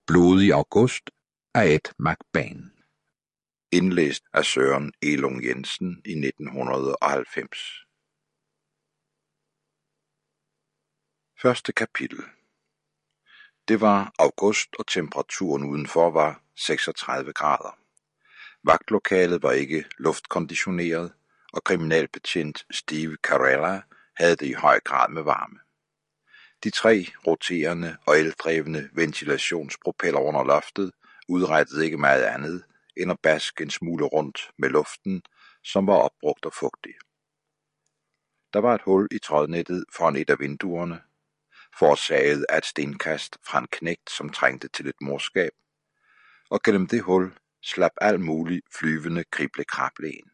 Blodig august af Ed McBain. Indlæst af Søren Elung Jensen i 1990. Første kapitel. Det var august, og temperaturen udenfor var 36 grader. Vagtlokalet var ikke luftkonditioneret, og kriminalbetjent Steve Carella havde det i høj grad med varme. De 3 roterende og eldrevne ventilationspropeller under loftet udrettede ikke meget andet end at baske en smule rundt med luften, som var opbrugt og fugtig. Der var et hul i trådnettet foran et af vinduerne, forårsaget af et stenkast fra en knægt, som trængte til et morskab, og gennem det hul slap al mulig flyvende krible-krable ind.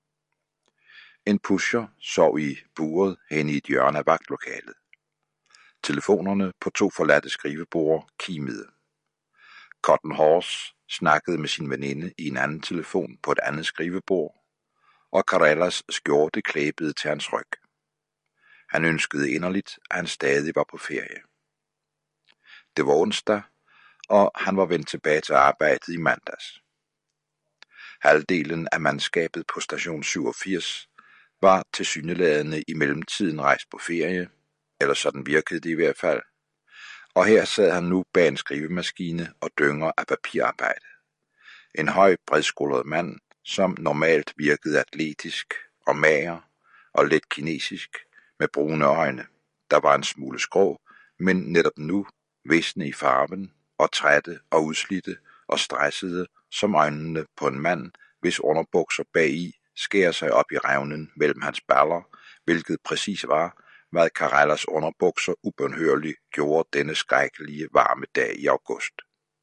En pusher sov i buret hen i et hjørne af vagtlokalet. Telefonerne på 2 forladte skriveborde kimede. Cotton Horse snakkede med sin veninde i en anden telefon på et andet skrivebord, og Carellas skjorte klæbede til hans ryg. Han ønskede inderligt, at han stadig var på ferie. Det var onsdag, og han var vendt tilbage til arbejdet i mandags. Halvdelen af mandskabet på station 87 var tilsyneladende i mellemtiden rejst på ferie, eller sådan virkede det i hvert fald, og her sad han nu bag en skrivemaskine og dynger af papirarbejde. En høj, bredskuldret mand, som normalt virkede atletisk og mager og let kinesisk, med brune øjne, der var en smule skrå, men netop nu visne i farven og trætte og udslidte og stressede som øjnene på en mand, hvis underbukser bagi skærer sig op i revnen mellem hans baller, hvilket præcis var, hvad Carellas underbukser ubønhørligt gjorde denne skrækkelige varme dag i august.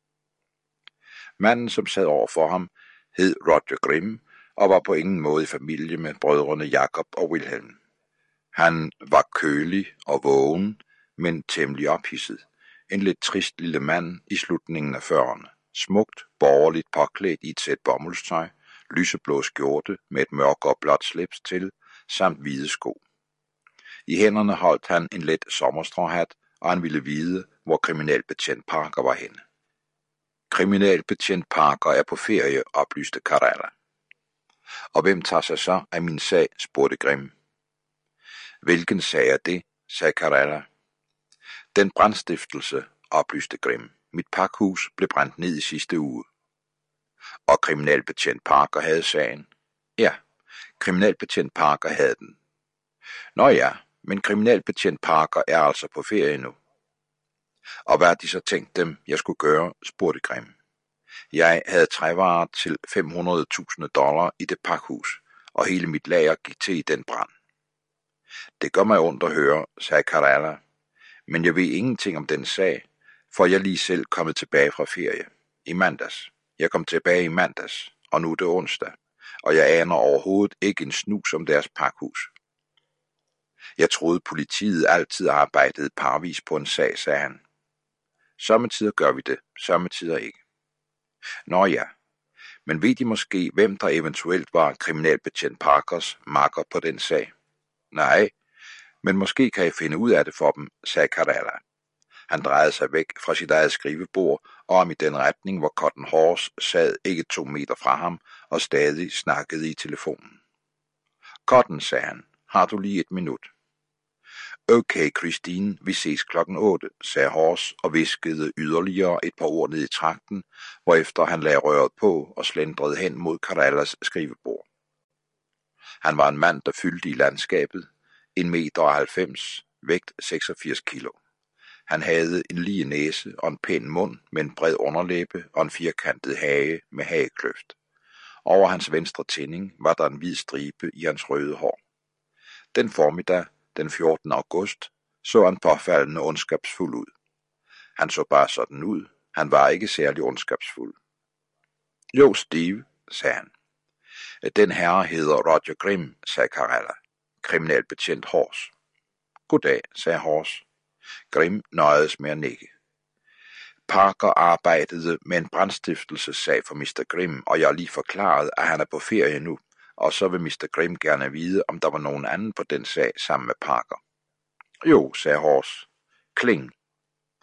Manden, som sad over for ham, hed Roger Grimm og var på ingen måde i familie med brødrene Jacob og Wilhelm. Han var kølig og vågen, men temmelig ophidset. En lidt trist lille mand i slutningen af 40'erne. Smukt, borgerligt påklædt i et sæt bomuldstøj, lyseblå skjorte med et mørk og blåt slips til, samt hvide sko. I hænderne holdt han en let sommerstråhat, og han ville vide, hvor kriminalbetjent Parker var henne. Kriminalbetjent Parker er på ferie, oplyste Carella. Og hvem tager sig så af min sag, spurgte Grimm. Hvilken sag er det, sagde Carella. Den brandstiftelse, oplyste Grimm. Mit pakhus blev brændt ned i sidste uge. Og kriminalbetjent Parker havde sagen. Ja, kriminalbetjent Parker havde den. Nå ja, men kriminalbetjent Parker er altså på ferie nu. Og hvad de så tænkt dem, jeg skulle gøre, spurgte Grimm. Jeg havde trævarer til $500,000 i det pakhus, og hele mit lager gik til i den brand. Det gør mig ondt at høre, sagde Carella, men jeg ved ingenting om den sag, for jeg lige selv kommet tilbage fra ferie. I mandags. Jeg kom tilbage i mandags, og nu er det onsdag, og jeg aner overhovedet ikke en snus om deres pakhus. Jeg troede, politiet altid arbejdede parvis på en sag, sagde han. Sommetider gør vi det, sommetider ikke. Nå ja, men ved de måske, hvem der eventuelt var kriminalbetjent Parkers makker på den sag? Nej, men måske kan jeg finde ud af det for dem, sagde Carella. Han drejede sig væk fra sit eget skrivebord og om i den retning, hvor Cotton Horse sad ikke 2 meter fra ham og stadig snakkede i telefonen. Cotton, sagde han, har du lige 1 minut? Okay, Christine, vi ses 8, sagde Horse og viskede yderligere et par ord ned i tragten, hvorefter han lagde røret på og slendrede hen mod Carellas skrivebord. Han var en mand, der fyldte i landskabet, 1,90 meter, vægt 86 kilo. Han havde en lige næse og en pæn mund med en bred underlæbe og en firkantet hage med hagekløft. Over hans venstre tinding var der en hvid stribe i hans røde hår. Den formiddag, den 14. august, så han påfaldende ondskabsfuld ud. Han så bare sådan ud. Han var ikke særlig ondskabsfuld. Jo, Steve, sagde han. Den herre hedder Roger Grimm, sagde Carella. Kriminalbetjent Horse. Goddag, sagde Horse. Grimm nøjedes med at nikke. Parker arbejdede med en brandstiftelsessag for Mr. Grimm, og jeg har lige forklaret, at han er på ferie nu, og så vil Mr. Grimm gerne vide, om der var nogen anden på den sag sammen med Parker. Jo, sagde Horse. Kling.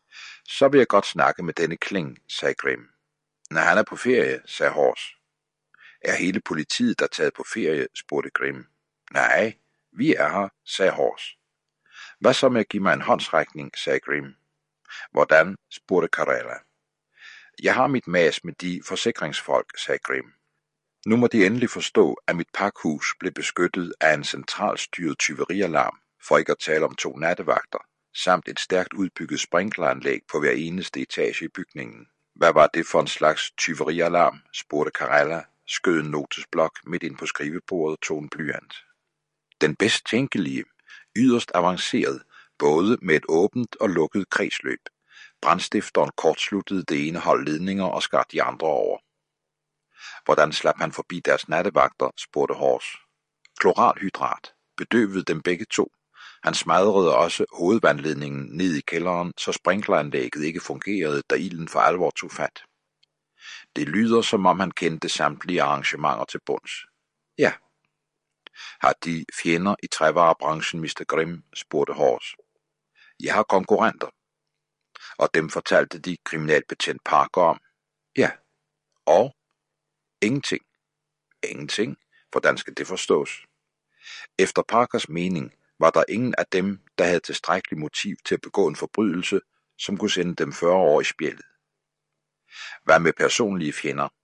Så vil jeg godt snakke med denne Kling, sagde Grim. Når han er på ferie, sagde Hors. Er hele politiet der taget på ferie, spurgte Grim. Nej, vi er her, sagde Hors. Hvad så med at give mig en håndsrækning, sagde Grim. Hvordan, spurgte Carella. Jeg har mit mas med de forsikringsfolk, sagde Grim. Nu må de endelig forstå, at mit pakhus blev beskyttet af en centralstyret tyverialarm, for ikke at tale om 2 nattevagter, samt et stærkt udbygget sprinkleranlæg på hver eneste etage i bygningen. Hvad var det for en slags tyverialarm, spurgte Carella, skød en notesblok midt ind på skrivebordet og tog en blyant. Den bedst tænkelige, yderst avanceret, både med et åbent og lukket kredsløb. Brandstifteren kortsluttede det ene hold ledninger og skar de andre over. Hvordan slap han forbi deres nattevagter, spurgte Hors. Kloralhydrat bedøvede dem begge to. Han smadrede også hovedvandledningen ned i kælderen, så sprinkleranlægget ikke fungerede, da ilden for alvor tog fat. Det lyder, som om han kendte samtlige arrangementer til bunds. Ja. Har de fjender i trævarebranchen, Mr. Grim, spurgte Hors. Jeg har konkurrenter. Og dem fortalte de kriminalbetjent Parker om. Ja. Og? Ingenting. Ingenting? Hvordan skal det forstås? Efter Parkers mening var der ingen af dem, der havde tilstrækkelig motiv til at begå en forbrydelse, som kunne sende dem 40 år i spjældet. Hvad med personlige fjender?